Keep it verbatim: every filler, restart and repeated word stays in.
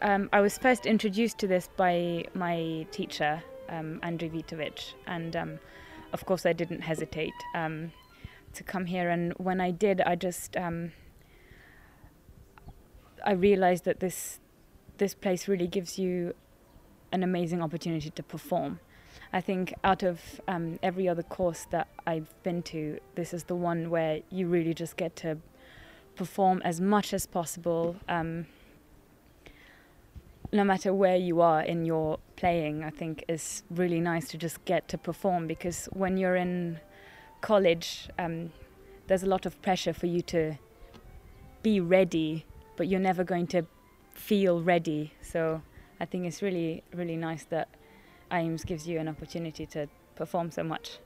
um, I was first introduced to this by my teacher, um, Andriy Vitovich, and um, of course I didn't hesitate um, to come here. And when I did, I just um, I realized that this this place really gives you an amazing opportunity to perform. I think out of um, every other course that I've been to, this is the one where you really just get to perform as much as possible, um, no matter where you are in your playing. I think it's really nice to just get to perform, because when you're in college, um, there's a lot of pressure for you to be ready, but you're never going to feel ready. So I think it's really, really nice that I I M S gives you an opportunity to perform so much.